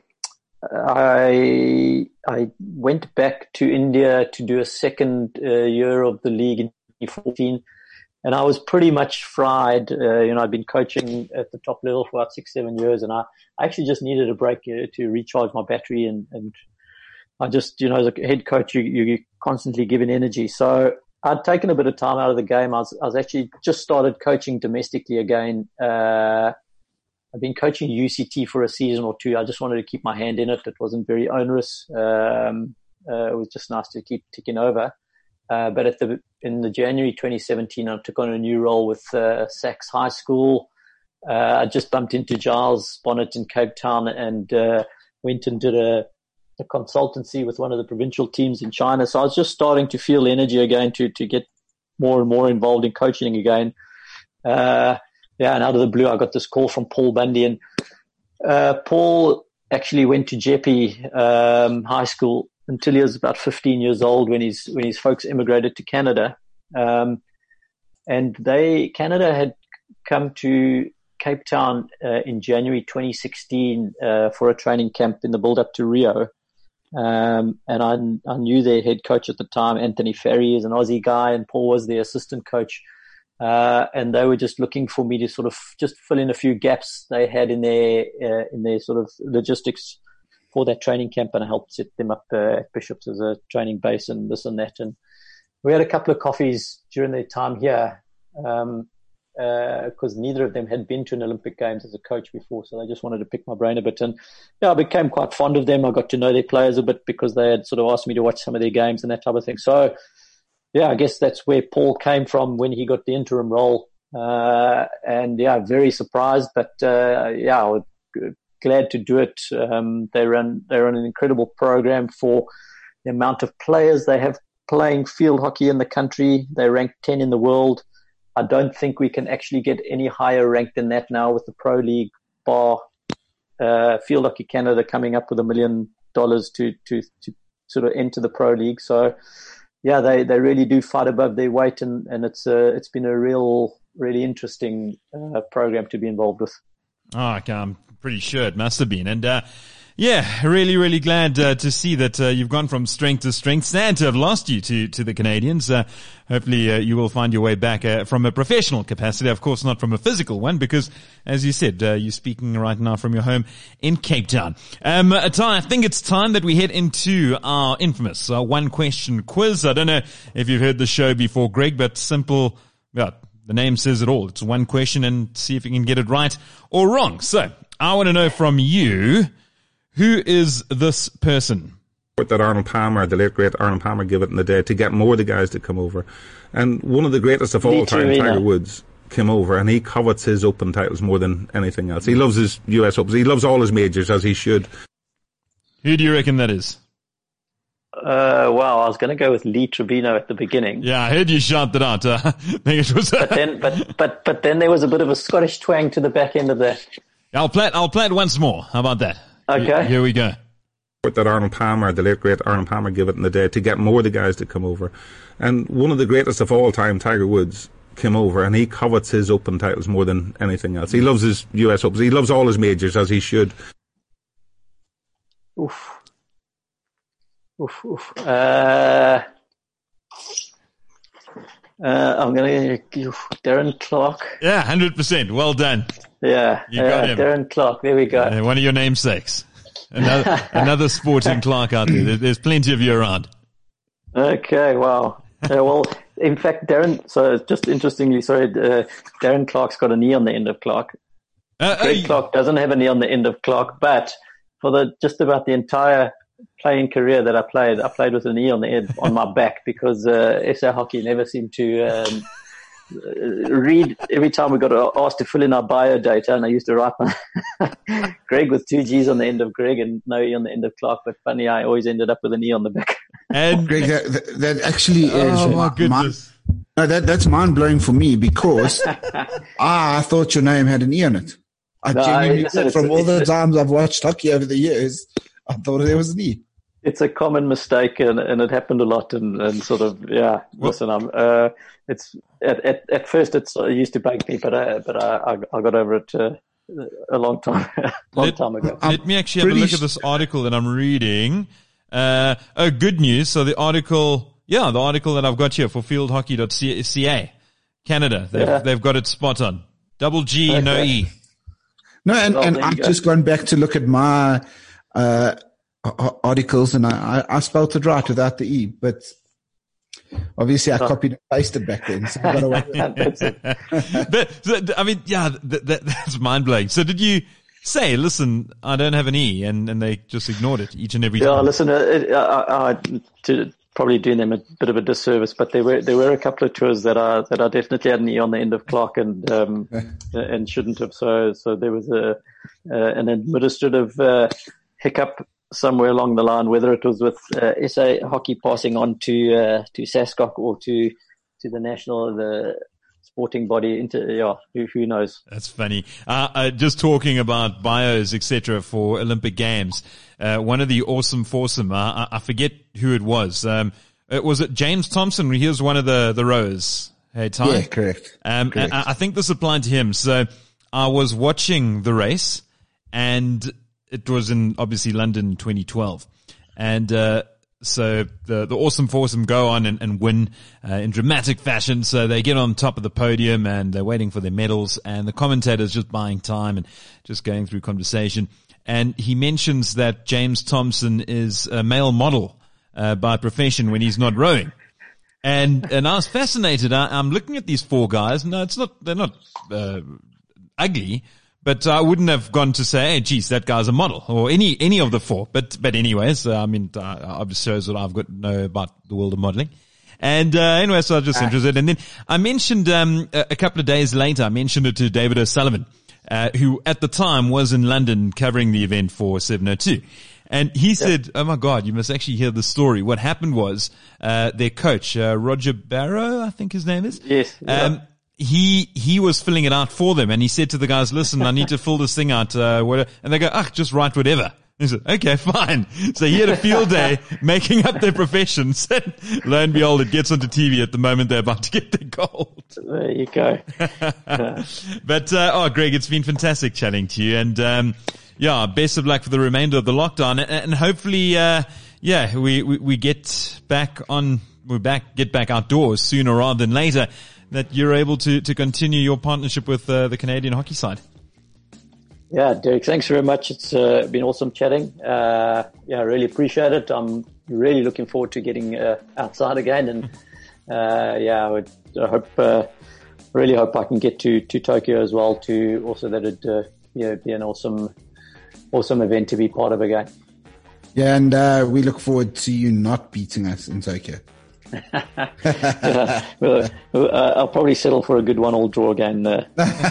I I went back to India to do a second uh, year of the league in twenty fourteen, and I was pretty much fried. Uh, you know, I'd been coaching at the top level for about six, seven years, and I, I actually just needed a break uh, to recharge my battery. And, and I just, you know, as a head coach, you, you constantly given energy. So I'd taken a bit of time out of the game. I was, I was actually just started coaching domestically again. Uh, I've been coaching U C T for a season or two. I just wanted to keep my hand in it. It wasn't very onerous. Um, uh, it was just nice to keep ticking over. Uh, but at the in the January twenty seventeen, I took on a new role with uh, Sachs High School. Uh, I just bumped into Giles Bonnet in Cape Town and uh, went and did a, a consultancy with one of the provincial teams in China. So I was just starting to feel energy again to to get more and more involved in coaching again. Uh, Yeah, and out of the blue, I got this call from Paul Bundy. And uh, Paul actually went to Jeppe um, High School until he was about fifteen years old when his when his folks immigrated to Canada. Um, and they Canada had come to Cape Town uh, in January twenty sixteen uh, for a training camp in the build-up to Rio. Um, and I, I knew their head coach at the time, Anthony Ferry, is an Aussie guy, and Paul was the assistant coach. Uh, and they were just looking for me to sort of just fill in a few gaps they had in their uh, in their sort of logistics for that training camp, and I helped set them up uh, at Bishops as a training base and this and that. And we had a couple of coffees during their time here, um, because uh, neither of them had been to an Olympic Games as a coach before, so they just wanted to pick my brain a bit. And yeah, I became quite fond of them. I got to know their players a bit because they had sort of asked me to watch some of their games and that type of thing. So yeah, I guess that's where Paul came from when he got the interim role. Uh, and yeah, very surprised, but uh, yeah, I was glad to do it. Um, they run they run an incredible program for the amount of players they have playing field hockey in the country. They rank ten in the world. I don't think we can actually get any higher ranked than that now with the Pro League, bar uh, Field Hockey Canada coming up with a million dollars to to to sort of enter the Pro League. So yeah, they, they really do fight above their weight, and, and it's a, it's been a real really interesting uh, program to be involved with. Oh, okay, I'm pretty sure it must have been. And uh, yeah, really, really glad uh, to see that uh, you've gone from strength to strength. Sad to have lost you to, to the Canadians. Uh, hopefully uh, you will find your way back uh, from a professional capacity, of course not from a physical one, because as you said, uh, you're speaking right now from your home in Cape Town. Um, Ty, I think it's time that we head into our infamous uh, one question quiz. I don't know if you've heard the show before, Greg, but simple, yeah, the name says it all. It's one question and see if you can get it right or wrong. So I want to know from you, who is this person? That Arnold Palmer, the late great Arnold Palmer, gave it in the day to get more of the guys to come over. And one of the greatest of all time, Tiger Woods, came over, and he covets his Open titles more than anything else. He loves his U S Opens. He loves all his majors, as he should. Who do you reckon that is? Uh, well, I was going to go with Lee Trevino at the beginning. Yeah, I heard you shout that out. Uh, I think it was. but then, but but but then there was a bit of a Scottish twang to the back end of that. I'll play it. I'll play it once more. How about that? Okay. Here we go. That Arnold Palmer, the late great Arnold Palmer, gave it in the day to get more of the guys to come over. And one of the greatest of all time, Tiger Woods, came over, and he covets his Open titles more than anything else. He loves his U S Opens. He loves all his majors, as he should. Oof. Oof, oof. Uh, uh, I'm going to give Darren Clark. Yeah, one hundred percent. Well done. Yeah, you got uh, him. Darren Clark. There we go. Uh, one of your namesakes. Another, another sporting Clark out there. There's plenty of you around. Okay, wow. Uh, well, in fact, Darren, so just interestingly, sorry, uh, Darren Clark's got a knee on the end of Clark. Uh, Greg uh, Clark doesn't have a knee on the end of Clark, but for the just about the entire playing career that I played, I played with a knee on the end on my back because uh, S A Hockey never seemed to um, read every time we got asked to fill in our bio data, and I used to write my Greg with two G's on the end of Greg and no E on the end of Clark. But funny, I always ended up with a knee on the back. And Greg, that, that actually is. Oh my goodness! Mind, no, that that's mind blowing for me because I thought your name had an E on it. I No, genuinely listen, did. From it's- all the it's- times I've watched hockey over the years, I thought there was an E. It's a common mistake, and, and it happened a lot. And, and sort of, yeah. Well- listen, I'm. Uh, it's at, at at first it's, it used to bug me, but I, but I, I, I got over it uh, a long time, long Let- time ago. I'm Let me actually have a pretty look sh- at this article that I'm reading. Uh, oh, good news. So the article, yeah, the article that I've got here for field hockey dot c a, Canada, they've, Yeah. they've got it spot on. Double G, no Okay. E. No, and, Well, and there you I've go. just gone back to look at my uh, a- articles, and I, I, I spelled it right without the E, but obviously I copied and pasted back then. So I got away with it. That's it. But, so, I mean, yeah, that, that, that's mind blowing. So did you say, listen, I don't have an E, and, and they just ignored it each and every Yeah, time? listen, uh, it, I, I, to probably doing them a bit of a disservice, but there were there were a couple of tours that I that I definitely had an E on the end of Clark and um, and shouldn't have. So so there was a uh, an administrative uh, hiccup somewhere along the line, whether it was with uh, S A Hockey passing on to uh, to SASCOC or to to the national the sporting body. Into yeah, who, who knows? That's funny. Uh, uh, just talking about bios, et cetera, for Olympic Games. Uh, one of the awesome foursome, uh, I, I forget who it was. Um, it was it James Thompson? He was one of the the rowers. Hey, Ty. Yeah, correct. Um, Correct. I, I think this applied to him. So I was watching the race, and it was in obviously London twenty twelve, and uh, so the the awesome foursome go on and, and win uh, in dramatic fashion. So they get on top of the podium and they're waiting for their medals, and the commentator's just buying time and just going through conversation. And he mentions that James Thompson is a male model uh, by profession when he's not rowing. And, and I was fascinated. I, I'm looking at these four guys. No, it's not, they're not, uh, ugly, but I wouldn't have gone to say, hey, geez, that guy's a model or any, any of the four. But, but anyways, uh, I mean, uh, obviously shows that I've got to know about the world of modeling. And, uh, anyway, so I was just interested. And then I mentioned, um, a, a couple of days later, I mentioned it to David O'Sullivan, uh, who at the time was in London covering the event for seven oh two. And he said, oh my God, you must actually hear the story. What happened was, uh, their coach, uh, Roger Barrow, I think his name is. Yes. Yeah. Um, he, he was filling it out for them and he said to the guys, listen, I need to fill this thing out, uh, whatever. And they go, ah, just write whatever. He said, okay, fine. So he had a field day making up their professions. And lo and behold, it gets onto T V at the moment they're about to get their gold. There you go. But, uh, oh, Greg, it's been fantastic chatting to you. And, um, yeah, best of luck for the remainder of the lockdown, and, and hopefully, uh, yeah, we, we, we get back on, we're back, get back outdoors sooner rather than later, that you're able to, to continue your partnership with, uh, the Canadian hockey side. Yeah, Derek, thanks very much. It's, uh, been awesome chatting. Uh, yeah, I really appreciate it. I'm really looking forward to getting, uh, outside again. And, uh, yeah, I would, I hope, uh, really hope I can get to, to Tokyo as well, to also that it, uh, yeah, be an awesome, awesome event to be part of again. Yeah, and uh, we look forward to you not beating us in Tokyo. Yeah, well, uh, I'll probably settle for a good one-all draw again. Uh,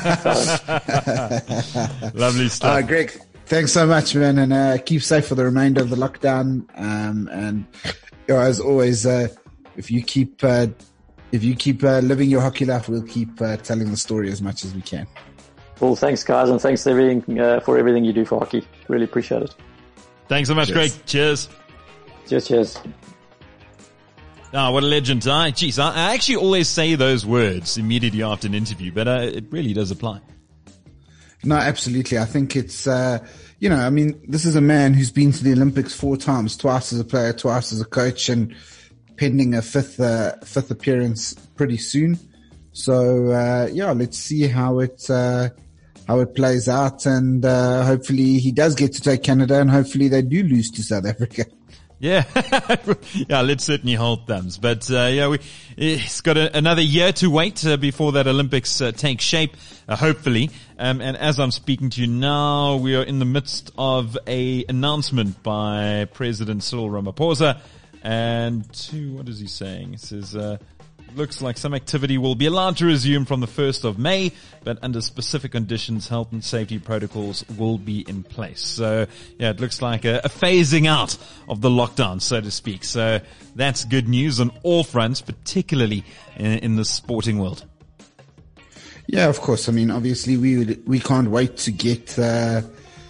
Lovely stuff. Uh, Greg, thanks so much, man, and uh, keep safe for the remainder of the lockdown. Um, and you know, as always, uh, if you keep uh, if you keep uh, living your hockey life, we'll keep uh, telling the story as much as we can. Well, thanks, guys, and thanks everything, uh, for everything you do for hockey. Really appreciate it. Thanks so much, Cheers. Greg. Cheers. Cheers, cheers. Ah, oh, what a legend. I, geez, I, I actually always say those words immediately after an interview, but uh, it really does apply. No, absolutely. I think it's, uh, you know, I mean, this is a man who's been to the Olympics four times, twice as a player, twice as a coach, and pending a fifth, uh, fifth appearance pretty soon. So, uh, yeah, let's see how it, uh, how it plays out, and uh, hopefully he does get to take Canada, and hopefully they do lose to South Africa. Yeah, yeah, let's certainly hold thumbs. But uh, yeah, we it's got a, another year to wait uh, before that Olympics uh, take shape, uh, hopefully. Um, and as I'm speaking to you now, we are in the midst of a announcement by President Cyril Ramaphosa. And to, what is he saying? He says, uh, looks like some activity will be allowed to resume from the first of May, but under specific conditions, health and safety protocols will be in place. So, yeah, it looks like a, a phasing out of the lockdown, so to speak. So that's good news on all fronts, particularly in, in the sporting world. Yeah, of course. I mean, obviously we would, we can't wait to get, uh,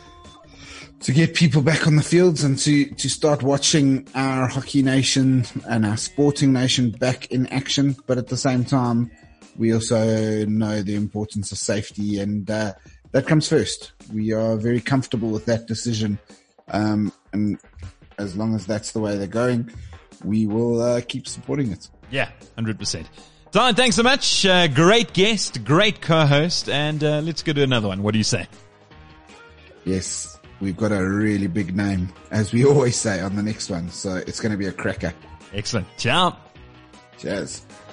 to get people back on the fields and to, to start watching our hockey nation and our sporting nation back in action. But at the same time, we also know the importance of safety, and uh, that comes first. We are very comfortable with that decision. Um, and as long as that's the way they're going, we will uh, keep supporting it. Yeah, one hundred percent. Diane, thanks so much. Uh, great guest, great co-host, and uh, let's go to another one. What do you say? Yes. We've got a really big name, as we always say, on the next one. So it's going to be a cracker. Excellent. Ciao. Cheers.